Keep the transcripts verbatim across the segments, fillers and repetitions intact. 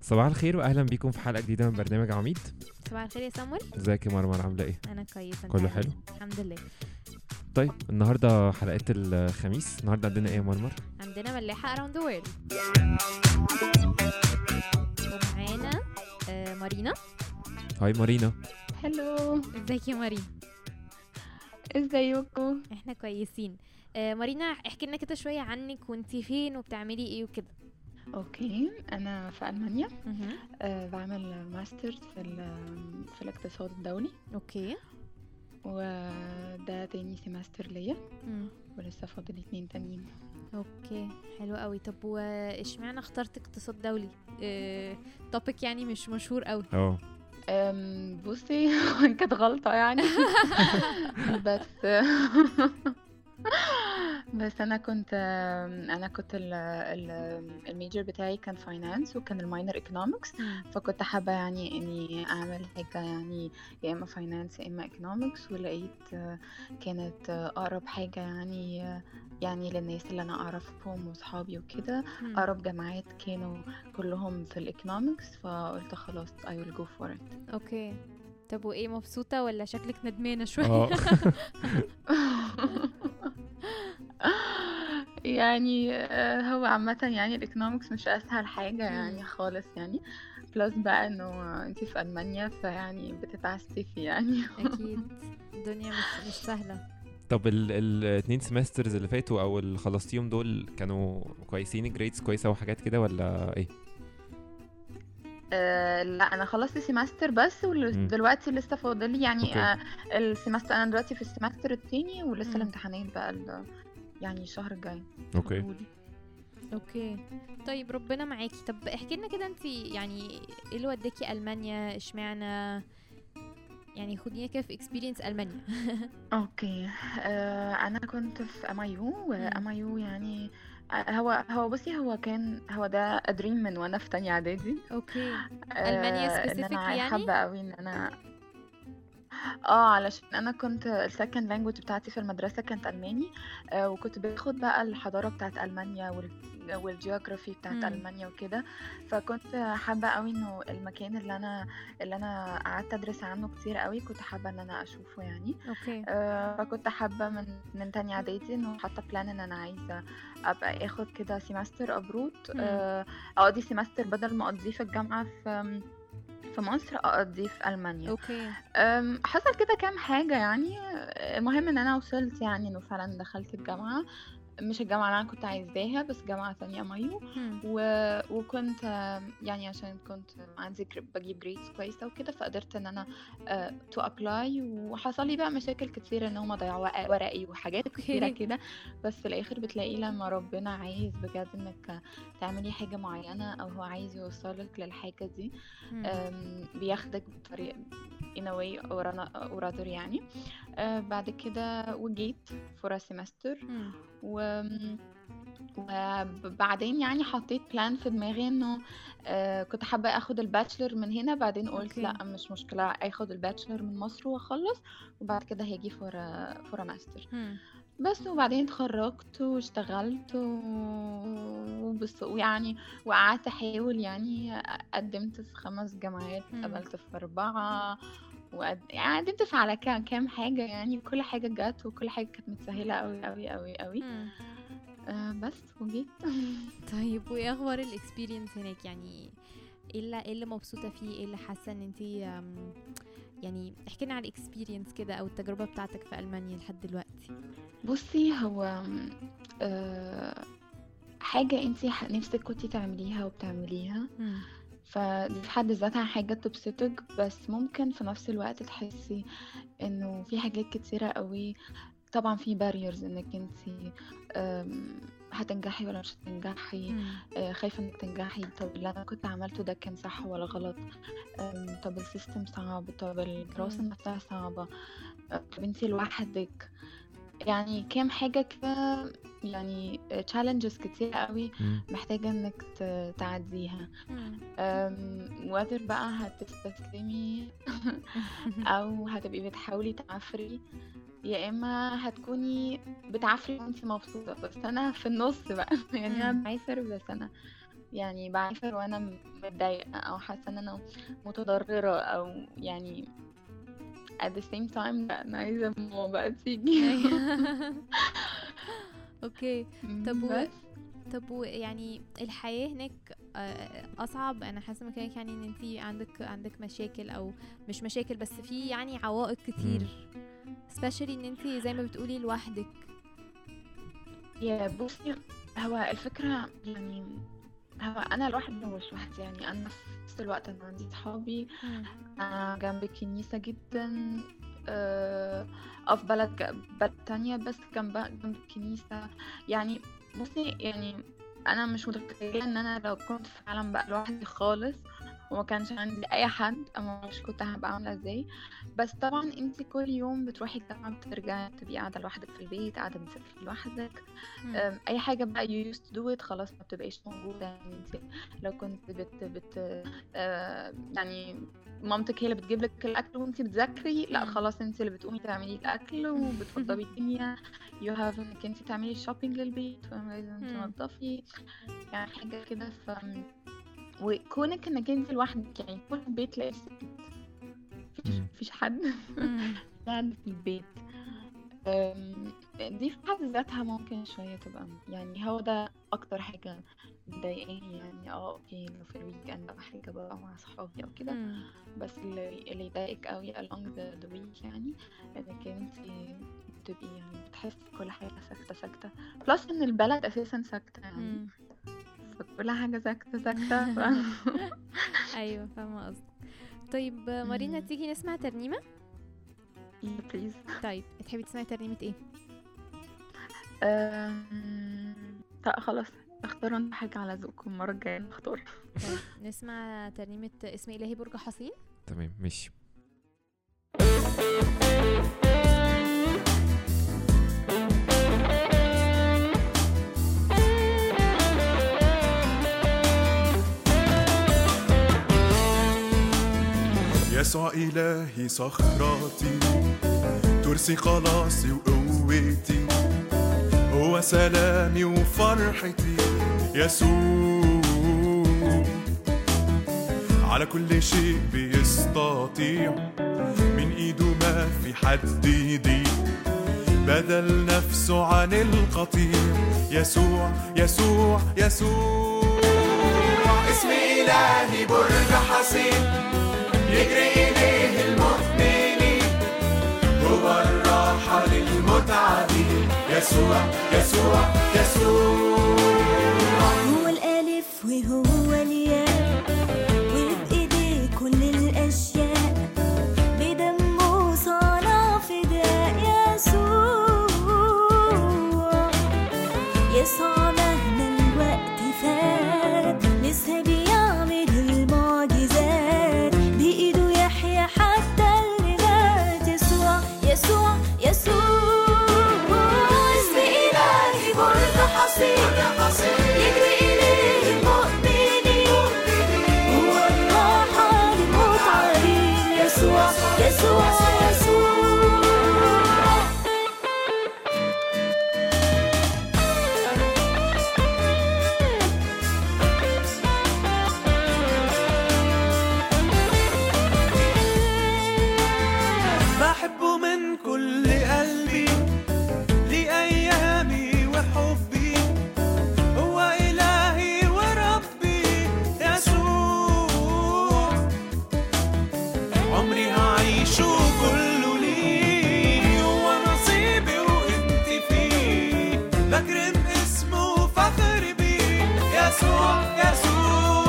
صباح الخير واهلا بيكم في حلقه جديده من برنامج عميد. صباح الخير يا سمر. ازيك يا مرمر، عامله ايه؟ انا كويسه. كله حلو الحمد لله. طيب النهارده حلقه الخميس، النهارده عندنا ايه يا مرمر؟ عندنا ملاحه اراوند ذا وورلد، ومعانا آه مارينا. هاي مارينا. هلو، ازيك يا مارينا؟ ازيكم؟ احنا كويسين. آه مارينا، احكي لنا كده شويه عنك، وانتي فين وبتعملي ايه وكده. اوكي، انا في المانيا. مهم. أه بعمل ماسترز في ال- في الاقتصاد الدولي، اوكي. وده تاني سيمستر ليا، مم. ولسه فاضل اتنين تانيين. اوكي، حلو قوي. طب واشمعنى اخترت اقتصاد دولي؟ اه توبيك يعني مش مشهور قوي. اه أم، بصي كانت غلطة يعني بس بس انا كنت انا كنت ال- ال- الميجر بتاعي كان فاينانس، وكان الماينر ايكونومكس. فكنت حابة يعني اني اعمل حاجة يعني يا اما فاينانس يا اما ايكونومكس، ولقيت آه، كانت آه، اقرب حاجة يعني آه، يعني للناس اللي انا اعرفهم واصحابي وكده. مم. اقرب جامعات كانوا كلهم في الايكونومكس، فقلت خلاص I will go for it. اوكي. طب وايه، مبسوطه ولا شكلك ندمانه شويه؟ اه يعني آه، هو عامة يعني الايكونومكس مش اسهل حاجة مم. يعني خالص يعني. بلس بقى انه انتي في المانيا، فيعني بتتعسفي يعني. اكيد الدنيا مش مش سهله. طب ال الاثنين سيمسترز اللي فاتوا او اللي خلصتيهم دول كانوا كويسين، جريدز كويسه وحاجات كده ولا ايه؟ أه لا، انا خلصت سيمستر بس، مم. ودلوقتي لسه فاضل لي يعني اوكي. أه السيمستر. انا دلوقتي في السيمستر التاني، ولسه مم. الامتحانات بقى ال- يعني الشهر الجاي اوكي. المفروض. اوكي. طيب ربنا معاكي. طب احكي لنا كده، انت يعني ايه اللي وداكي المانيا؟ اشمعنى يعني؟ خدينا كده في اكسبيرينس المانيا. اوكي. آه انا كنت في ام اي يو، وام اي يو يعني آه، هو هو بصي هو كان هو ده ادريم من وانا في تانية اعدادي. اوكي. آه المانيا ان specifically انا يعني؟ حابة قوي ان انا اه علشان انا كنت السكند لانجوج بتاعتي في المدرسة كانت الماني. آه وكنت باخد بقى الحضارة بتاعت المانيا وال والجيوغرافي بتاعت مم. المانيا وكده. فكنت حابة قوي انه المكان اللي انا اللي انا قعدت ادرس عنه كتير قوي، كنت حابة ان انا اشوفه يعني. اوكي. آه، فكنت حابة من من تانية اعدادي انه حاطة بلان ان انا عايزة ابقى اخد كده سيمستر ابرود. مم. آه، اقضي سيمستر بدل ما اقضيه في الجامعة في في مصر، اقضيه في المانيا. اوكي. أم، حصل كده كام حاجة يعني. المهم ان انا وصلت يعني انه فعلا دخلت الجامعة، مش الجامعة اللي انا كنت عايزاها، بس جامعة تانية مايو. مم. و... وكنت آم، يعني عشان كنت عندي جر- بجيب جريدز كويسة وكده، فقدرت ان انا تو ابلاي. وحصل لي بقى مشاكل كتير ان هم ضيعوا ورق- ورقي وحاجات كتيرة اوكي. كده. بس في الاخر بتلاقي لما ربنا عايز بجد انك تعملي حاجة معينة، او هو عايز يوصلك للحاجة دي، مم. أم، بياخدك بطريقة in a way or an- or other يعني. أه، بعد كده وجيت for a semester. مم. و وبعدين يعني حطيت بلان في دماغي انه آه كنت حابة اخد الباتشلر من هنا. بعدين قلت اوكي. لا، مش مشكلة اخد الباتشلر من مصر واخلص، وبعد كده هاجي فور فور ماستر مم. بس. وبعدين اتخرجت واشتغلت و... وبس ويعني وقعدت احاول يعني. قدمت في خمس جامعات، مم. قبلت في اربعة، وقد... يعني قدمت في على كام كام حاجة يعني. كل حاجة جت، وكل حاجة كانت متسهلة قوي قوي قوي قوي. مم. آه بس وجيت. طيب وايه اخبار الاكسبيرينس هناك؟ يعني ايه اللي ايه اللي مبسوطه فيه؟ ايه اللي حاسه ان انتي أم، يعني احكي لنا على الاكسبيرينس كده، او التجربه بتاعتك في المانيا لحد دلوقتي. بصي هو آه حاجة انتي ح- نفسك كنتي تعمليها وبتعمليها، مم. فدي في حد ذاتها حاجة تبسطك. بس ممكن في نفس الوقت تحسي انه في حاجات كتيرة قوي. طبعا في barriers انك انتي آم، هتنجحي ولا مش هتنجحي. مم. آه، خايفة انك تنجحي. طب اللي انا كنت عملته ده كان صح ولا غلط؟ آم، طب السيستم صعب، طب الدراسة مم. نفسها صعبة، آه، طب انتي لوحدك. يعني كام حاجة كده يعني challenges كتير قوي مم. محتاجة انك ت- تعديها. مم. أم، وقدر بقى هتستسلمي او هتبقي بتحاولي تعافري، يا اما هتكوني بتعافري وانتي مبسوطة. بس انا في النص بقى يعني انا مم. بعافر، بس انا يعني بعافر وانا متضايقه او حاسه ان انا متضرره او يعني at the same time لا انا عايزه ماما بقى تيجي. اوكي. طب و... بس طب و- يعني الحياة هناك آه، أصعب. أنا حاسة مكانك يعني إن أنتي عندك عندك مشاكل أو مش مشاكل، بس في يعني عوائق كتير especially إن أنتي زي ما بتقولي لوحدك. يا بصي، هو الفكره يعني هو انا لوحدي مش لوحدي، يعني انا في نفس الوقت انا عندي صحابي، انا جنب الكنيسه جدا، آه، اه في بلد ج- بلد تانية بس جنب جنب الكنيسه. يعني بصي يعني انا مش متخيله ان انا لو كنت فعلا بقى لوحدي خالص وما كانش عندي اي حد اما مش كنت هبقى عامله ازاي. بس طبعا انت كل يوم بتروحي الجامعه بترجعي تبقي قاعده لوحدك في البيت، قاعده بتسافري لوحدك، مم. أم، اي حاجه بقى you used to do it خلاص ما بتبقاش موجوده. يعني انت لو كنت بت بت آه، يعني مامتك هي اللي بتجيب لك الاكل وانت بتذاكري، لا مم. خلاص انت اللي بتقومي تعملي الاكل وبتوضبي الدنيا. you have انك انت تعملي شوبينج للبيت ولازم مم. تنظفي، يعني حاجه كده. ف وكونك انك انت لوحدك يعني كل البيت تلاقي سكت، مفيش مم. مفيش حد مم. قاعد في البيت. أم، دي في حد ذاتها ممكن شوية تبقى يعني هو ده أكتر حاجة مضايقاني. يعني اه اوكي لو في الويك اند أو حاجة بقى مع صحابي أو كده، مم. بس اللي اللي يضايقك قوي along the, the week يعني انك انتي بتبقي يعني بتحسي كل حاجة ساكتة ساكتة، بلس ان البلد أساسا ساكتة يعني، مم. فكل حاجة ساكتة ساكتة ف... أيوة فاهمة قصدك. طيب آه، مارينا مم. تيجي نسمع ترنيمة؟ yeah, please. طيب تحبي تسمعي ترنيمة ايه؟ أم... لا خلاص اختاروا انتوا حاجة على ذوقكم، المرة الجاية نختار. طيب نسمع ترنيمة اسم إلهي برج حصين. تمام ماشي. يسوع إلهي صخرتي، ترسي خلاصي وقوتي، هو سلامي وفرحتي، يسوع على كل شيء بيستطيع، من ايده ما في حد يضيع، بدل نفسه عن القطيع، يسوع يسوع يسوع. اسم إلهي برج حصين، يجري إليه المؤمنين، هو الراحة للمتعبين، يسوع يسوع يسوع. هو الألف وهو الياء، وبإيديه كل الأشياء، بدمه صنع فداء، يسوع يسوع مهما الوقت فات لسه بيعمل المعجزات، بإيده يحيى حتى اللي مات، يسوع يسوع يسوع. اسم إلهي برج حصين، يجري إليه المؤمنين، هو الراحة للمتعبين، يسوع يسوع يسوع. بحبه من كل قلبي لأيامي وحبي، هو إلهي وربي، يسوع عمري هعيشه كله ليه، هو نصيبي وانت فيه، بكرم اسمه وفخر بيه، يسوع يسوع.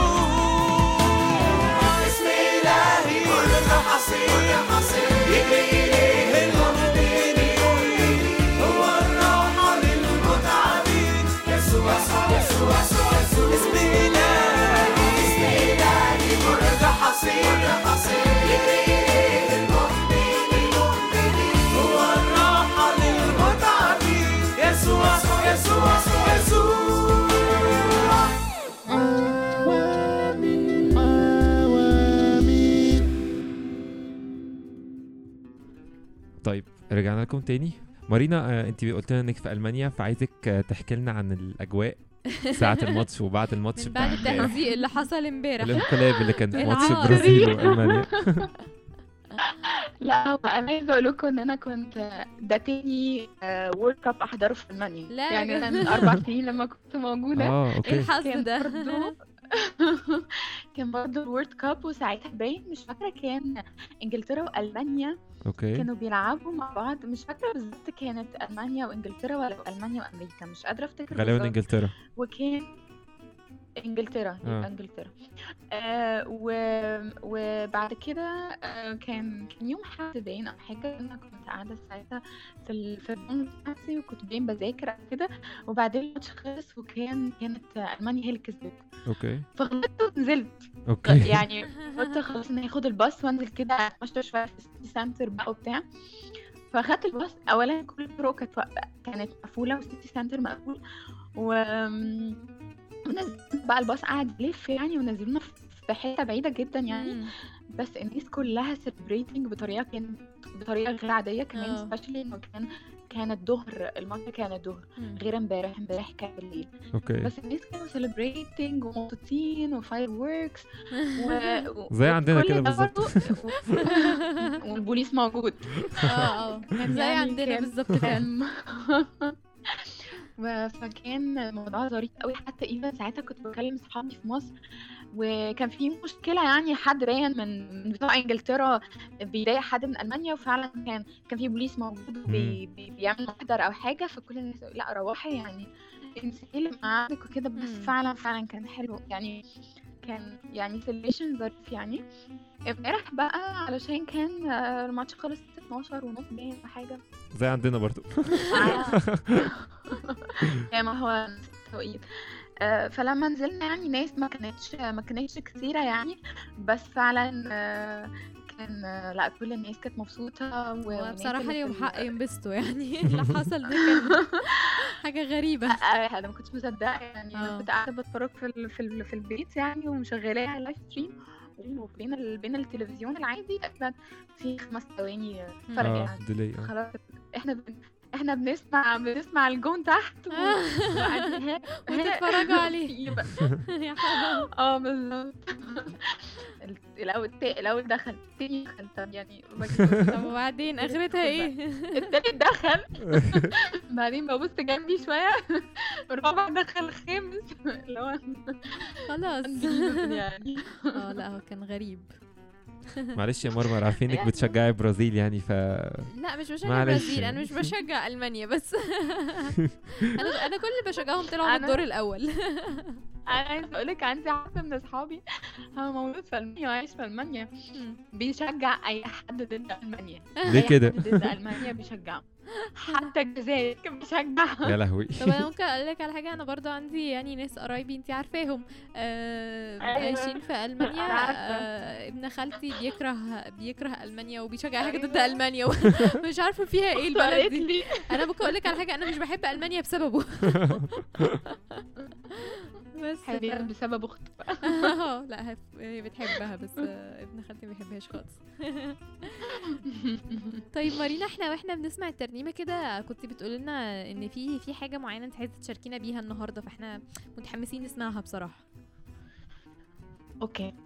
اسم إلهي برج حصين، يجري إليه المؤمنين، هو الراحة للمتعبين، يسوع يسوع يسوع. اسم إلهي اسم إلهي برج حصين، يجري إليه المؤمنين، هو الراحة للمتعبين، يسوع يسوع يسوع. طيب رجعنا لكم تاني. مارينا، آه، انت قلت لنا انك في المانيا، فعايزك آه، تحكي لنا عن الاجواء ساعة الماتش وبعد الماتش من بعد بتاع امبارح. التهزيق اللي حصل امبارح. الانقلاب اللي كان في ماتش العار. البرازيل والمانيا. لا هو انا عايزه اقول لكم ان انا كنت ده تاني وورلد كاب احضره في المانيا. لا يعني يا انا جدع. من اربع سنين لما كنت موجوده اه ايه اوكي. الحظ كان ده؟ برضو كان برضو الورلد كاب، وساعتها باين مش فاكره كان انجلترا والمانيا اوكي كانوا بيلعبوا مع بعض. مش فاكره بالظبط كانت المانيا وانجلترا ولا المانيا وامريكا، مش قادره افتكر غالبا بالظبط. انجلترا. وكان انجلترا آه. يبقى انجلترا. آه و... وبعد كده آه كان كان يوم حد باين او حاجه، انا كنت قاعده ساعتها في ال... في الروم بتاعتي وكنت باين بذاكر أو كده، وبعدين الماتش خلص وكان كانت المانيا هي اللي كسبت، اوكي فغلطت ونزلت. اوكي يعني قلت خلاص انا هاخد الباص وانزل كده اتمشى شويه في السيتي سنتر بقى وبتاع. فاخدت الباص، اولا كل الطرق كانت كانت مقفوله والسيتي سنتر مقفول، و ونزلت بقى الباص قاعد يلف يعني، ونزلونا في حته بعيده جدا يعني. مم. بس الناس كلها سيلبريتنج بطريقه كانت بطريقه غير عاديه كمان، آه. سبيشالي انه كان كانت ظهر، الماتش كانت ظهر مم. غير امبارح. امبارح كان بالليل، اوكي بس الناس كانوا سيلبريتنج ومبسوطين وفاير ووركس و... و... زي عندنا وكل كده ده بالظبط. برضه- والبوليس موجود. اه اه كان زي يعني عندنا كان- بالظبط فعلا. كان و- فكان الموضوع ظريف قوي. حتى ايفن ساعتها كنت بكلم صحابي في مصر، وكان في مشكله يعني حد باين من من بتوع انجلترا بيضايق حد من المانيا، وفعلا كان كان في بوليس موجود وبي بي بيعمل محضر او حاجه، فكل الناس لا روحي يعني انسي اللي معاك وكده. بس مم. فعلا فعلا كان حلو يعني، كان يعني سيليشن ظريف يعني. امبارح بقى علشان كان آه، الماتش خلص اتناشر ونص باين او حاجه. زي عندنا برضو. يعني ما هو نفس التوقيت. آه، فلما نزلنا يعني ناس ما كانتش ما كانتش كتيرة يعني، بس فعلا آه، كان آه، لا كل الناس كانت مبسوطة. و- والناس وبصراحة اللي ليهم في ال- حق ينبسطوا يعني. اللي حصل ده كان حاجة غريبة. آه، انا ما كنتش مصدقة يعني. آه. انا كنت قاعدة بتفرج في ال- في ال- في البيت يعني، ومشغلاها على اللايف ستريم، وبين ال- بين التلفزيون العادي تقريبا في خمس ثواني فرق اه يعني. ديلي اه. خلاص احنا بن... احنا بنسمع بنسمع الجون تحت و- وقاعدين ها- ها- وتتفرجوا عليه. في إيه بقى؟ يا حرام. اه بالظبط. ال- الاول التا- الاول دخل، التاني دخل، طب يعني بجيب- طب وبعدين اخرتها ايه؟ التاني دخل، بعدين ببص جنبي شويه، الرابع دخل، الخامس اللي هو خلاص. يعني. اه لا هو كان غريب. معلش يا مرمر، عارفينك بتشجعي برازيل يعني ف لا مش بشجع معلش برازيل، انا مش بشجع المانيا بس. انا انا كل اللي بشجعهم طلعوا من أنا- الدور الاول. انا عايزه اقول لك عندي حد من اصحابي هو مولود في المانيا وعايش في المانيا، بيشجع اي حد ضد المانيا. ليه أي كده؟ حد ضد المانيا بيشجعه، حتى الجزائر كان بيشجعها. يا لهوي. طب انا ممكن اقول لك على حاجه، انا برضو عندي يعني ناس قرايبي انتي عارفاهم آه أيوة. عايشين في المانيا. أنا عارفة. آه ابن خالتي بيكره بيكره المانيا وبيشجع حاجه ضد المانيا. مش عارفه فيها ايه البلد قالت دي. لي انا ممكن اقول لك على حاجه، انا مش بحب المانيا بسببه. بس حبيبي ف- بسبب اختي بقى. اه لا هي- هي بتحبها، بس آه، ابن خالتي ما بيحبهاش خالص. طيب مارينا، احنا واحنا بنسمع الترنيمه كده كنت بتقول لنا ان في في حاجه معينه انت عايزه تشاركينا بيها النهارده، فاحنا متحمسين نسمعها بصراحه. اوكي.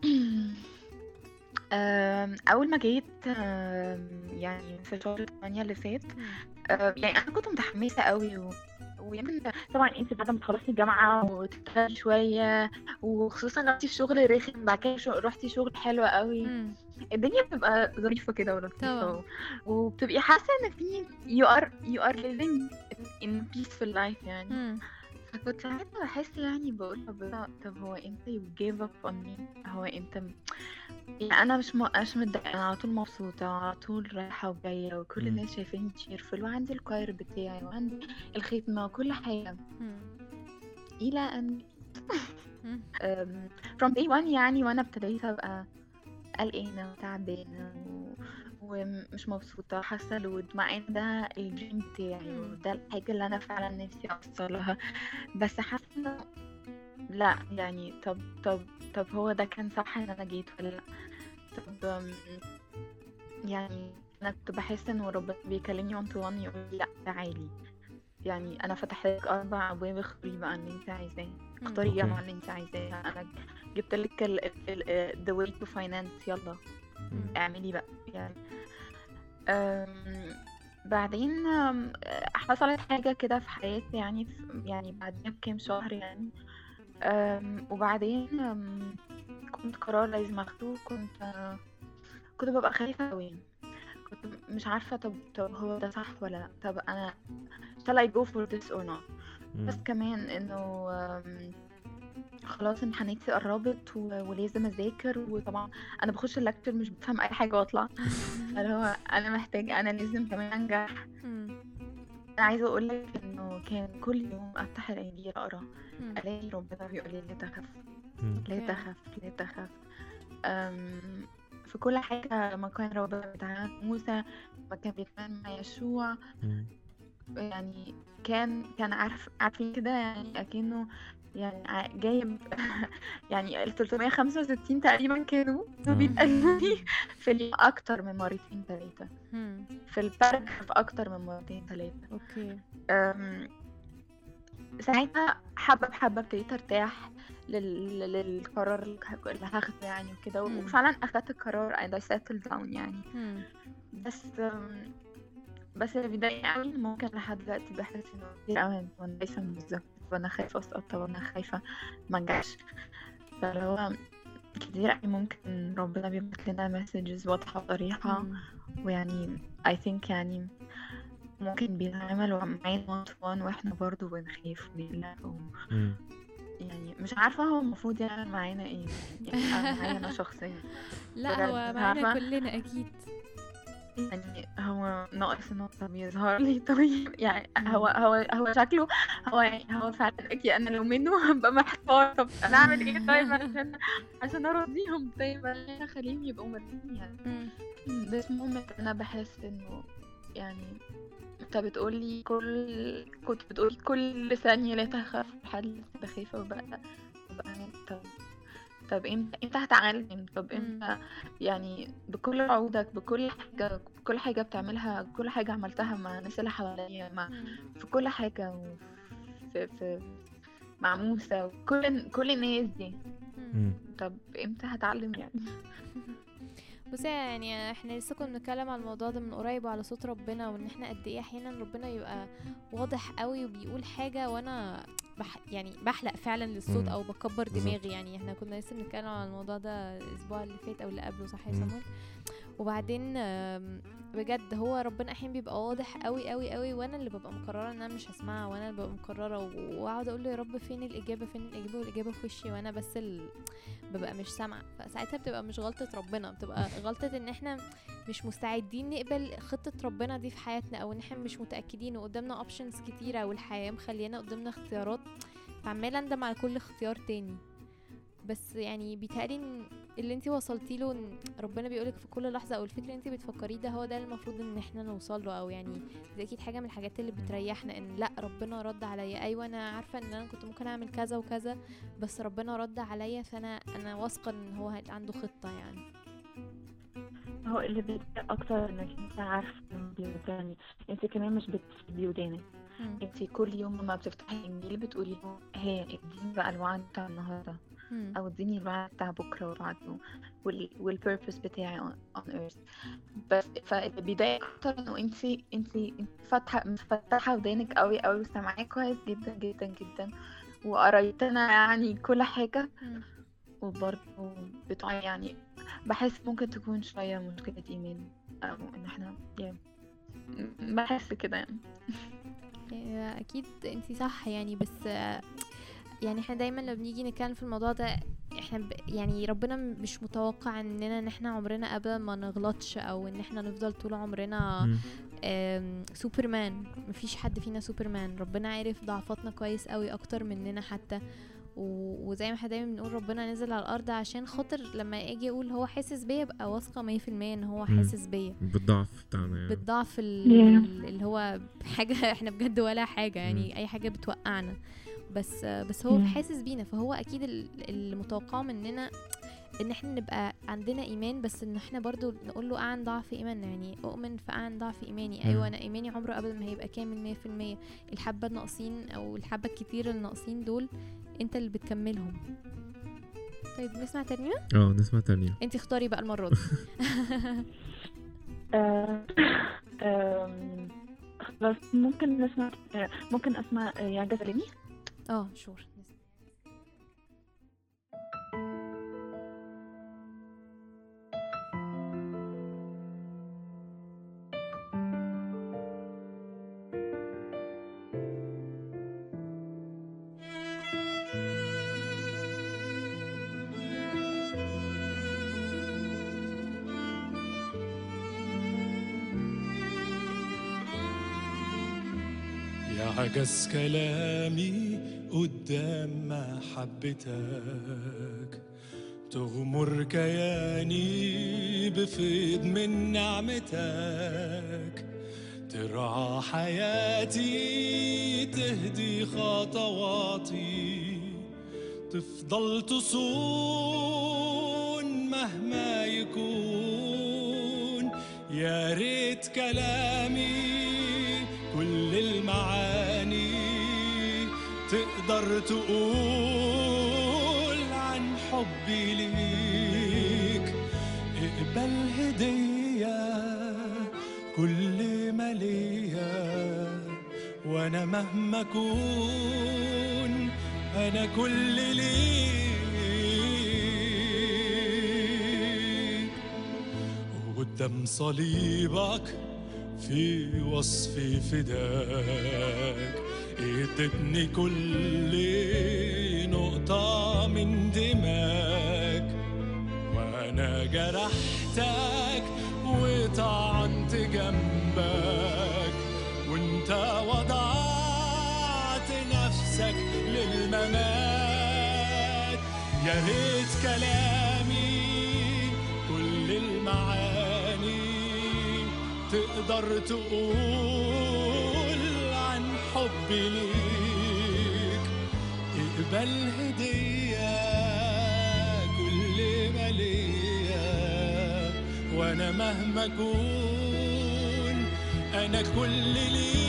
أم، اول ما جيت أم، يعني في شهر ثمانية اللي فات، أم، يعني انا كنت متحمسه قوي و... ويمكن طبعا انت بعد ما تخلصي الجامعه وتشتغلي شويه، وخصوصا لو انت في شغل رخم بعد كده شغل... رحتي شغل حلو قوي، مم. الدنيا بتبقى ظريفه كده طبعا. ولطيفه و... وبتبقي حاسه ان في you are you are living in peaceful life يعني. مم. فكنت ساعتها بحس يعني بقول ربنا طب هو انت you gave up on me، هو انت م- يعني انا مش م... مش متضايقه، انا على طول مبسوطه على طول رايحه وجايه، وكل مم. الناس شايفيني تشيرفل، وعندي الكوير بتاعي وعندي الختمه وكل حاجه، مم. الى ان مم. أم، from day one يعني، وانا ابتديت ابقى قلقانه وتعبانه و... ومش مبسوطه، حاسه لود، مع ان ده الدريم بتاعي مم. وده الحاجه اللي انا فعلا نفسي اوصلها، بس حاسه انه لا يعني طب طب طب هو ده كان صح ان انا جيت ولا لا؟ طب أم، يعني انا كنت بحس ان ربنا بيكلمني وان تو وان يقول لي لا تعالي، يعني انا فتحت لك اربع ابواب، اختاري بقى اللي انت عايزاه، مم. اختاري أوكي. الجامعه اللي انت عايزاها، انا جبت لك ال ال ال the way to finance، يلا مم. اعملي بقى يعني. أم، بعدين أم، حصلت حاجة كده في حياتي يعني في- يعني بعدين بكام شهر يعني. أم، وبعدين أم، كنت قرار لازم اخده، كنت آه، كنت ببقى خايفة أوي، كنت مش عارفة طب طب هو ده صح ولا لأ، طب أنا shall I go for this or not. بس مم. كمان إنه أم، خلاص امتحاناتي قربت و- ولازم أذاكر، وطبعا أنا بخش اللكتشر مش بفهم أي حاجة وأطلع، فاللي هو أنا محتاج أنا لازم كمان أنجح. مم. أنا عايزة أقولك إنه كان كل يوم أفتح الإنجيل أقرأ، مم. ألاقي ربنا بيقول لي لا تخف، مم. لا أوكي. تخف، لا تخف. أم، في كل حاجة لما كان ربنا بيتعامل مع موسى، لما كان بيتعامل مع يشوع، مم. يعني كان كان عارف عارفين كده يعني أكنه يعني ع- جايب يعني ال ثلاثمية وخمسة وستين تقريبا كانوا آه. بيتقالوا لي في اليوم أكتر من مرتين تلاتة، مم. في الباراجراف أكتر من مرتين تلاتة. اوكي. أم، ساعتها حبة بحبة ابتديت ارتاح لل... للقرار اللي ه- اللي هاخده يعني وكده، مم. وفعلا اخدت القرار and I settled down يعني. مم. بس أم، بس اللي بيضايقني قوي ممكن لحد دلوقتي بحس انه كتير قوي وانا خايفة من بالظبط، وانا خايفة اسقط، طب انا خايفة ما انجحش، فاللي هو كتير قوي ممكن ربنا بيبعت لنا مسجز واضحة وصريحة، مم. ويعني I think يعني ممكن بيتعاملوا معانا one to one واحنا برضو بنخاف ونقلق و... مم. يعني مش عارفة هو المفروض يعمل معانا ايه، يعني أنا معايا انا شخصيا لا بجد هو مش معانا عارفة، كلنا اكيد. يعني هو ناقص انه طب يظهر لي طيب يعني مم. هو هو هو شكله هو يعني هو فعلا اكيد انا لو منه هبقى محتار، طب انا اعمل ايه طيب عشان عشان ارضيهم، طيب انا اخليهم يبقوا مرضيين يعني. مم. بس المهم انا بحس انه يعني انت بتقولي كل كنت بتقولي كل ثانية لا تخاف، لحد لسه بخاف وبقى وبقى طب طب امتى امتى هتعلم، طب امتى يعني بكل عودك، بكل حاجة بكل حاجة بتعملها، كل حاجة عملتها مع الناس اللي حواليا، مع مم. في كل حاجة، في في مع موسى وكل كل الناس دي، مم. مم. طب امتى هتعلم يعني. بصي يعني احنا لسه كنا بنتكلم على الموضوع ده من قريب وعلى صوت ربنا، وان احنا قد ايه احيانا ربنا يبقى واضح قوي وبيقول حاجة وانا بح يعني بحلق فعلا للصوت مم. او بكبر بالظبط. دماغي. يعني احنا كنا لسه بنتكلم على الموضوع ده الاسبوع اللي فات او اللي قبله، صح يا مم. سامويل؟ وبعدين آم، بجد هو ربنا احيانا بيبقى واضح قوي قوي قوي، وانا اللي ببقى مقرره ان انا مش هسمعها، وانا اللي ببقى مقرره و- واقعد اقول له يا رب فين الاجابه فين الاجابه، والاجابه في وشي وانا بس ال... ببقى مش سامعه. فساعتها بتبقى مش غلطه ربنا، بتبقى غلطه ان احنا مش مستعدين نقبل خطه ربنا دي في حياتنا، او ان احنا مش متاكدين وقدامنا اوبشنز كتيره والحياه مخلينا قدامنا اختيارات، فعماله اندم على كل اختيار تاني. بس يعني بيتهيألي ان اللي انتي وصلتي له ان ربنا بيقولك في كل لحظه، او الفكره اللي انتي بتفكريه ده هو ده المفروض ان احنا نوصل له، او يعني دي اكيد حاجه من الحاجات اللي بتريحنا، ان لا ربنا رد عليا، ايوه انا عارفه ان انا كنت ممكن اعمل كذا وكذا بس ربنا رد عليا، فانا انا واثقه ان هو هيبقى عنده خطه يعني. هو اللي بيبقى اكتر انك انت عارف يعني انت كمان مش بتسيبي ودانك، مم. انت كل يوم لما بتفتحي الانجيل بتقولي له هي اديني بقى الوعد بتاع النهارده، مم. او اديني الوعد بتاع بكره وبعده وال والبيربس بتاعي on, on earth. بس فاللي بيضايقك اكتر انه انت انت انت فاتحه مفتحه ودانك قوي قوي وسامعاه كويس جدا جدا جدا وقريتنا يعني كل حاجه، مم. وبرضه بتوع يعني بحس ممكن تكون شوية مشكلة إيمان، أو إن إحنا يعني بحس كده يعني. يعني اكيد انتي صح يعني، بس آه، يعني احنا دايما لما بنيجي نتكلم في الموضوع ده احنا ب... يعني ربنا مش متوقع اننا ان احنا عمرنا ابدا ما نغلطش، او ان احنا نفضل طول عمرنا مم. آم، سوبرمان. مفيش حد فينا سوبرمان، ربنا عارف ضعفاتنا كويس قوي اكتر مننا حتى، و... وزي ما احنا دايما بنقول ربنا نزل على الارض عشان خاطر لما اجي اقول هو حاسس بيا ابقى واثقه مية في المية ان هو مم. حاسس بيا بالضعف بتاعنا يعني. بالضعف Yeah. ال- اللي هو حاجه احنا بجد ولا حاجه يعني، اي حاجه بتوقعنا، بس بس هو مم. حاسس بينا، فهو اكيد ال- المتوقع مننا ان احنا نبقى عندنا ايمان، بس ان احنا برضو نقول له اعن ضعف ايماننا. يعني اؤمن فاعن ضعف ايماني. ايوه انا ايماني عمره ابدا ما هيبقى كامل مية في المية. الحبه الناقصين او الحبه الكتير الناقصين دول انت اللي بتكملهم. طيب نسمع ترنيمه. اه نسمع ترنيمه. انت اختاري بقى المره دي. آه، آم، خلاص ممكن نسمع آه، ممكن اسمع آه، يا جزلني. اه شور. يعجز كلامي قدام محبتك، تغمر كياني بفيض من نعمتك، ترعى حياتي تهدي خطواتي، تفضل تصون مهما يكون. يا ريت كلامي كل المعاني تقدر تقول عن حبي ليك. اقبل هدية كل ما ليا، وانا مهما اكون انا كل ليك. وقدام صليبك في وصفي فداك، ادتني كل نقطة من دماك، وانا جرحتك وطعنت جنبك، وانت وضعت نفسك للممات. يا ريت كلامي كل المعاني تقدر تقول عن حبي ليك. اقبل هدية كل ما ليا، وانا مهما اكون انا كل ليك.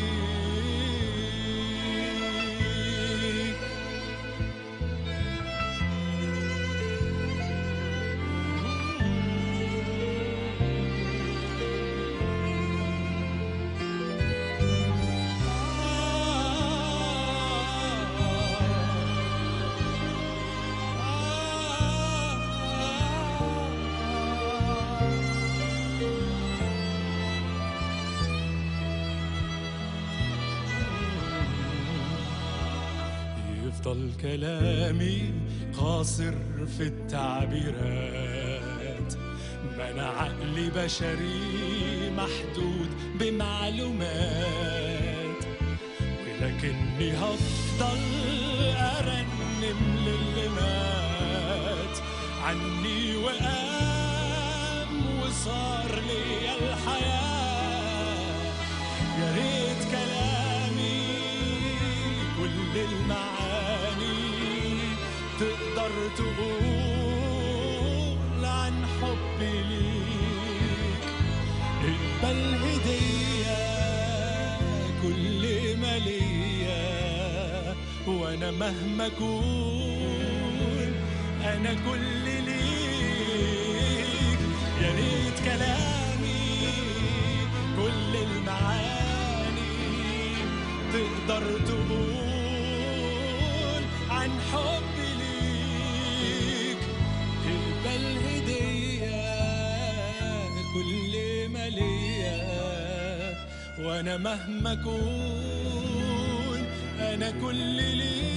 يفضل كلامي قاصر في التعبيرات، ما أنا عقلي بشري محدود بمعلومات، ولكني هفضل أرنم للي مات عني وقام وصار لي الحياة. يا ريت كلامي كل المعاني تقدر تقول عن حبي ليك. اقبل هدية كل ما ليا، وانا مهما اكون انا كل ليك. يا ريت كلامي كل المعاني تقدر تقول عن حبي ليك. اقبل هدية كل ما ليا، وانا مهما اكون انا كل ليك.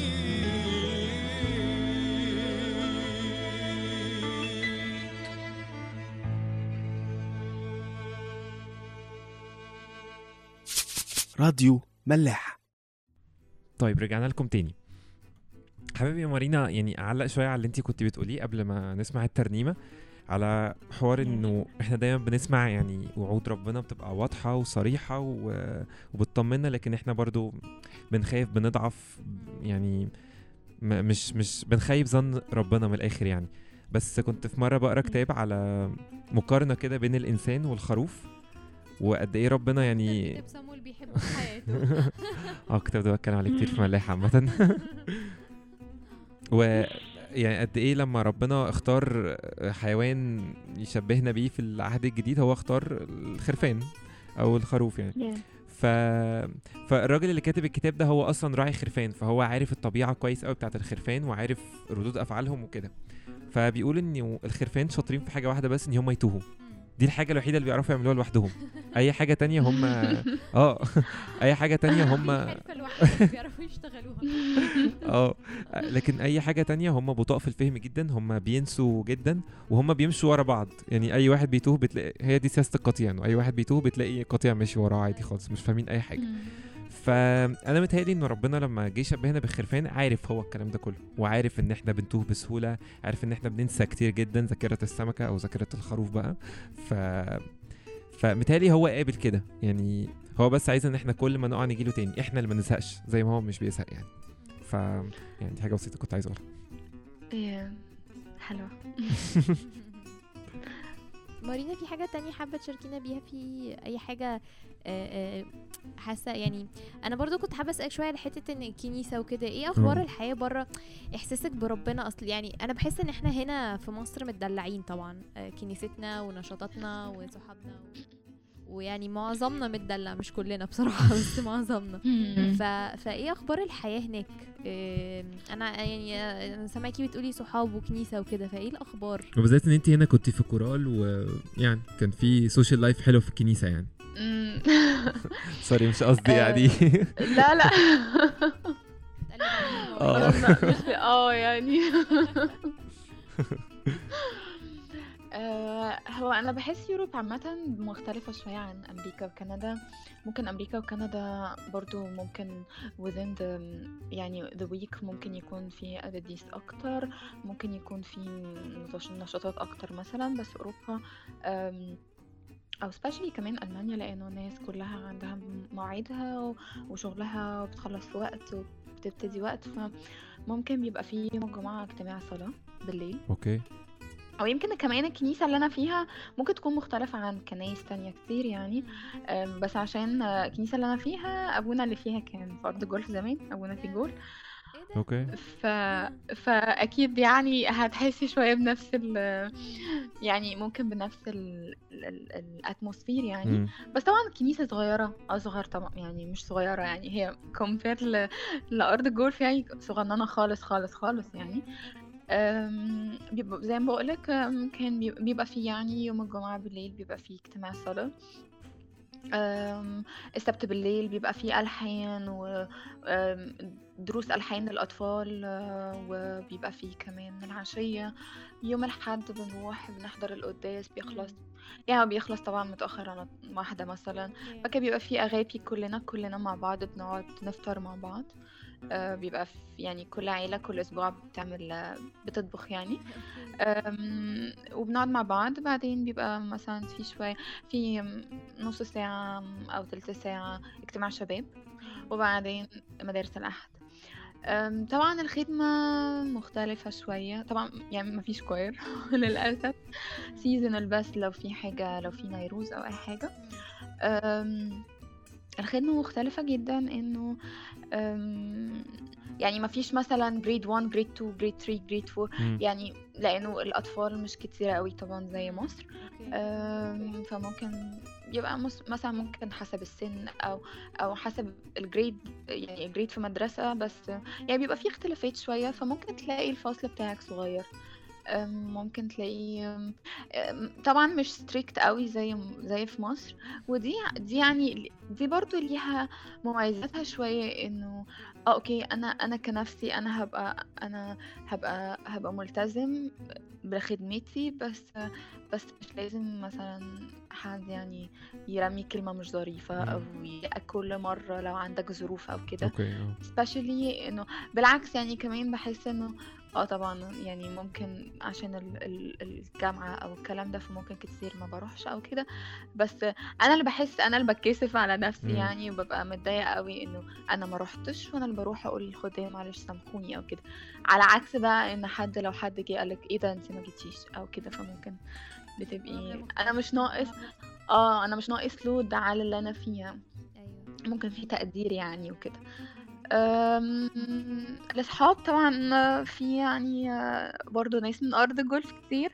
راديو ملاح. طيب رجعنا لكم تاني. حبيبي يا مارينا، يعني اعلق شويه على اللي انت كنت بتقوليه قبل ما نسمع الترنيمه، على حوار انه احنا دايما بنسمع يعني وعود ربنا بتبقى واضحه وصريحه وبتطمنا، لكن احنا برضو بنخاف بنضعف، يعني مش مش بنخيب ظن ربنا من الاخر يعني. بس كنت في مره بقرا كتاب على مقارنه كده بين الانسان والخروف، وقد ايه ربنا يعني كتاب صامويل بيحب حياته. اه الكتاب ده بتكلم عليه كتير في ملاحة عامة. و يعني قد ايه لما ربنا اختار حيوان يشبهنا بيه في العهد الجديد، هو اختار الخرفان او الخروف يعني. Yeah. ف... فالراجل اللي كاتب الكتاب ده هو اصلا راعي خرفان، فهو عارف الطبيعة كويس قوي بتاعت الخرفان وعارف ردود افعالهم وكده. فبيقول ان الخرفان شاطرين في حاجة واحدة بس، ان هم يتوهوا. دي الحاجة الوحيدة اللي بيعرفوا يعملوها لوحدهم. اي حاجة تانية هم اه اي حاجة تانية هم الحرفة الوحيدة بيعرفوا يشتغلوها. اه لكن اي حاجة تانية هم بطاء في الفهم جدا، هم بينسوا جدا، وهم بيمشوا ورا بعض. يعني اي واحد بيتوه بتلاقي، هي دي سياسة القطيع، انه اي واحد بيتوه بتلاقي قطيع ماشي وراه عادي خالص، مش فاهمين اي حاجة. فانا متهيألي ان ربنا لما جه شبهنا بالخرفان عارف هو الكلام ده كله، وعارف ان احنا بنتوه بسهولة، عارف ان احنا بننسى كتير جدا، ذاكرة السمكة او ذاكرة الخروف بقى. ف فمتهيألي هو قابل كده، يعني هو بس عايز ان احنا كل ما نقع نجيله تاني، احنا اللي ما نزهقش زي ما هو مش بيزهق يعني. ف يعني دي حاجة بسيطة كنت عايز اقولها. ايه حلوة. مارينا، في حاجة تانية حابة تشاركينا بيها؟ في أي حاجة آه، آه، حاسة يعني أنا برضو كنت حابة أسألك شوية على حتة إن الكنيسة وكده، إيه أخبار مم. الحياة برا؟ إحساسك بربنا أصل يعني أنا بحس إن إحنا هنا في مصر متدلعين طبعا، آه، كنيستنا ونشاطاتنا وصحابنا و... ويعني معظمنا متدلع، مش كلنا بصراحة بس معظمنا. ف... فايه اخبار الحياة هناك؟ إيه... انا يعني انا سامعاكي بتقولي صحاب وكنيسة وكده، فايه الاخبار؟ وبالذات ان انت هنا كنت في كورال، ويعني كان في سوشيال لايف حلو في الكنيسة يعني. سوري مش قصدي يعني. لا لا اه مش اه يعني آه، هو انا بحس يوروب عامه مختلفه شويه عن امريكا وكندا. ممكن امريكا وكندا برضو ممكن within the يعني the week ممكن يكون في قداديس اكتر، ممكن يكون في نشاط- نشاطات اكتر مثلا. بس اوروبا أم، او سبيشالي كمان المانيا، لانه الناس كلها عندها مواعيدها و- وشغلها وبتخلص في وقت وبتبتدي وقت، فممكن بيبقى في يوم الجمعه اجتماع صلاه بالليل. اوكي. او يمكن كمان الكنيسة اللي انا فيها ممكن تكون مختلفة عن كنايس تانية كتير يعني. أم، بس عشان آه، الكنيسة اللي انا فيها ابونا اللي فيها كان في ارض جولف زمان، ابونا في جول. ايه ده؟ اوكي. ف... فاكيد يعني هتحسي شوية بنفس ال يعني ممكن بنفس ال... ال... الاتموسفير يعني. مم. بس طبعا الكنيسة صغيرة، اصغر طبعا يعني، مش صغيرة يعني، هي كومبير ل... لارض جولف يعني صغننة خالص خالص خالص يعني. أم، بيبقى زي ما بقولك، أم، كان بي- بيبقى فيه يعني يوم الجمعة بالليل بيبقى فيه اجتماع صلاة. أم، السبت بالليل بيبقى فيه ألحان ودروس ألحان للأطفال، أه، وبيبقى فيه كمان العشية. يوم الأحد بنروح بنحضر القداس، بيخلص يعني بيخلص طبعا متأخر عن واحدة مثلا. فكان بيبقى فيه أغابي، كلنا كلنا مع بعض بنقعد نفطر مع بعض. آه، بيبقى في يعني كل عيلة كل أسبوع بتعمل آه، بتطبخ يعني. أم، وبنقعد مع بعض. بعدين بيبقى مثلا في شوية في نص ساعة أو ثلث ساعة اجتماع شباب، وبعدين مدارس الأحد. أم، طبعا الخدمة مختلفة شوية طبعا، يعني ما فيش كوير للأسف. سيزونال بس لو في حاجة، لو في نيروز أو أي حاجة. أم، الخدمة مختلفة جدا، إنه أم، يعني ما فيش مثلا جريد واحد جريد اتنين جريد تلاتة جريد اربعة مم. يعني، لأنه الأطفال مش كتيرة قوي طبعا زي مصر. أم، فممكن يبقى مس- مثلا ممكن حسب السن أو أو حسب الجريد، يعني الجريد في مدرسة بس يعني بيبقى فيه اختلافات شوية. فممكن تلاقي الفصل بتاعك صغير، أم، ممكن تلاقي أم، أم، طبعا مش ستريكت قوي زي زي في مصر. ودي دي يعني دي برضو ليها مميزاتها شوية، انه اه اوكي انا انا كنفسي انا هبقى انا هبقى هبقى ملتزم بخدمتي، بس بس مش لازم مثلا حد يعني يرمي كلمة مش ظريفة او ي- كل مرة لو عندك ظروف او كده. اوكي. اه especially انه بالعكس يعني كمان بحس انه اه طبعا يعني ممكن عشان ال- ال- الجامعة او الكلام ده، فممكن كتير ما بروحش او كده. بس انا اللي بحس، انا اللي بتكسف على نفسي مم. يعني، وببقى متضايقة قوي انه انا ما روحتش، وانا اللي بروح اقول للخدام معلش سامحوني او كده. على عكس بقى ان حد لو حد جه قالك ايه ده انت ما جيتيش او كده، فممكن بتبقي انا مش ناقص اه انا مش ناقص لود على اللي انا فيها، ايوه ممكن في تقدير يعني وكده. أم، الأصحاب طبعا في يعني آه، برضو ناس من أرض الجولف كتير.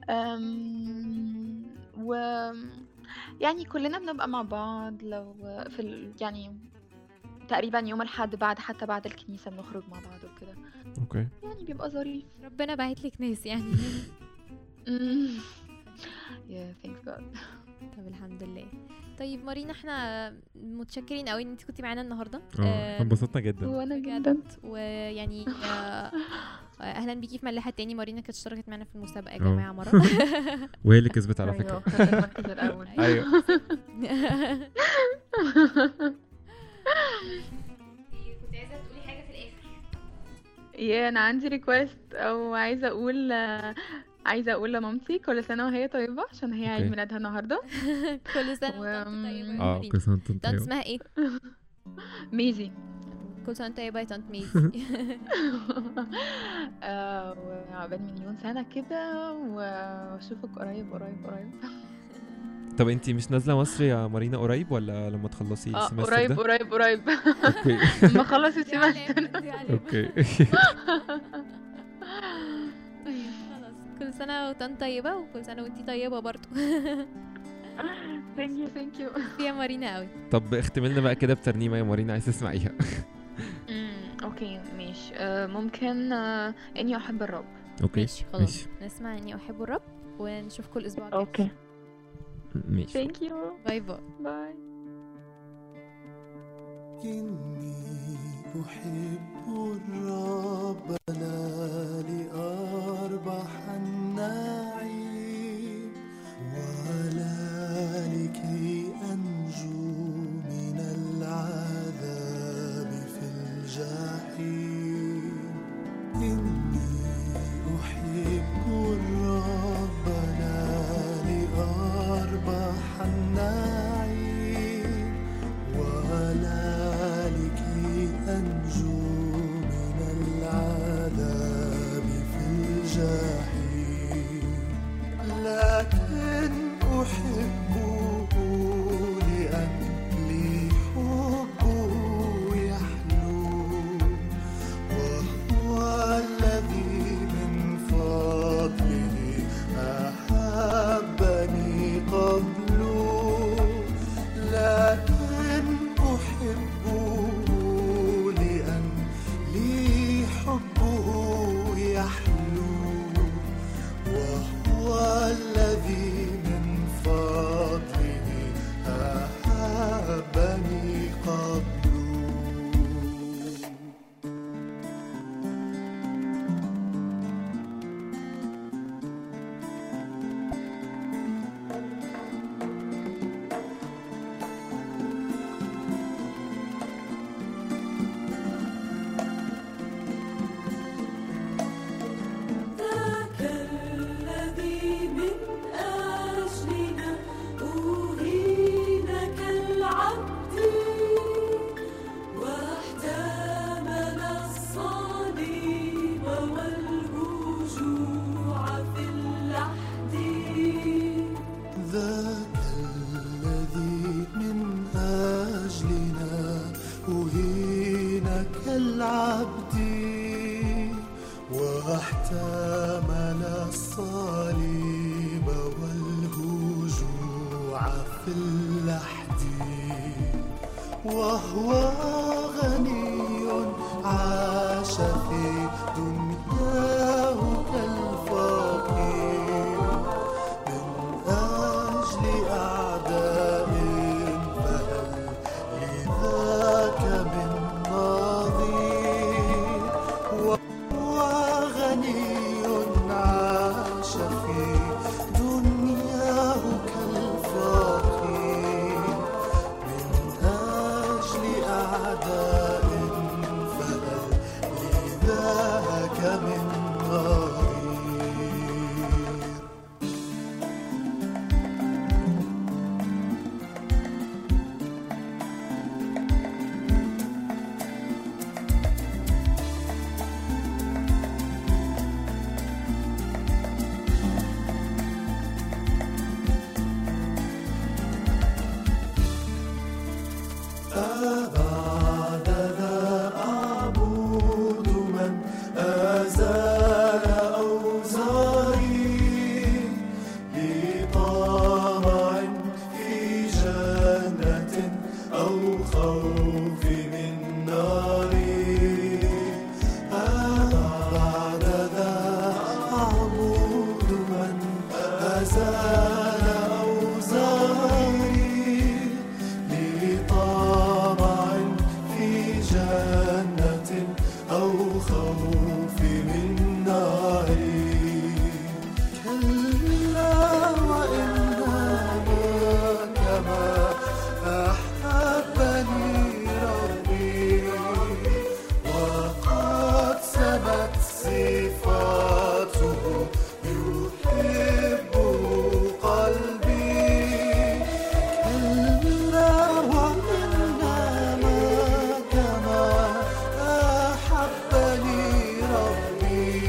أم، و يعني كلنا بنبقى مع بعض لو في ال... يعني تقريبا يوم الأحد بعد، حتى بعد الكنيسة بنخرج مع بعض وكده، اوكي. يعني بيبقى ظريف. ربنا باعت لك ناس يعني. أمم. yeah thanks God. طب الحمد لله. طيب مارينا، احنا متشكرين قوي ان انت كنتي معانا النهارده. اه آم، انبسطنا جدا. وأنا بجد. جدا ويعني آه، اهلا بيكي في ملحة تاني. مارينا كانت اشتركت معانا في المسابقه يا اه. جماعه مره. وهي اللي كسبت على أيوة، فكره. خدت المركز الأول. ايوه. كنت عايزه تقولي حاجه في الاخر؟ يا انا عندي ريكويست، او عايزه اقول عايزه اقول لمامتي كل سنه وهي طيبه، عشان هي عيد أوكي. ميلادها النهارده. كل سنه و- وانت طيبه يا اه مارينا. كل سنه وانتم طنط طيبه. اسمها ايه؟ ميزي. كل سنه وانت طيبه يا طنط ميزي. آه، وعقبال مليون سنه كده، واشوفك قريب قريب قريب. طب انتي مش نازله مصر يا مارينا قريب ولا لما تخلصي اه السمستر قريب ده؟ قريب قريب. اوكي. لما اخلص دي السمستر. علامة، دي علامة. اوكي. طيب خلاص، كل سنه وطنط طيبه، وكل سنه وانتي طيبه برضو. ثانك يو ثانك يو. يا مارينا قوي. طب اختمي لنا بقى كده بترنيمه يا مارينا عايز تسمعيها. اوكي ماشي. آه، ممكن آه، اني احب الرب. اوكي ماشي خلاص، نسمع اني احب الرب ونشوفكم الاسبوع الجاي. اوكي ماشي. ثانك يو. باي باي. باي. إني أحب الرب لا لأربح النعيم، ولا لكي أنجو من العذاب في الجحيم. إني أحب الرب لا لأربح النعيم، ولا لكي أنجو من العذاب في الجحيم. لكن أحبه لأن لي حبه يحلو، وهو الذي من فضله أحبني قبله. لكن أحبه لأن لي حبه يحلو، وهو الذي من فضله أحبني قبله. ذاك الذي من أجلنا أهين كالعبد، واحتمل الصليب والوجوع في اللحد. ذاك الذي من أجلنا أهين كالعبد، واحتمل الصليب والهجوع في اللحد. وهو غني عاش في دنياه كالفقير، من أجل أعداء فهل لذاك من نظير. وهو غني عاش في دنياه كالفقير، من أجل أعداء وزال أوزاري لطمع في جنة أو خوف من نار. كلا وإنما كما أحبني ربي وقد سمت صفاته يحب قلبي. كلا وإنما كما أحبني ربي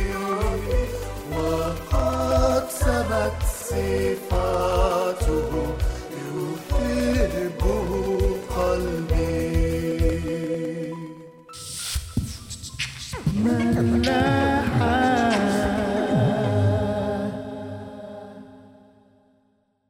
وقد سمت صفاته يحب قلبي. ملاح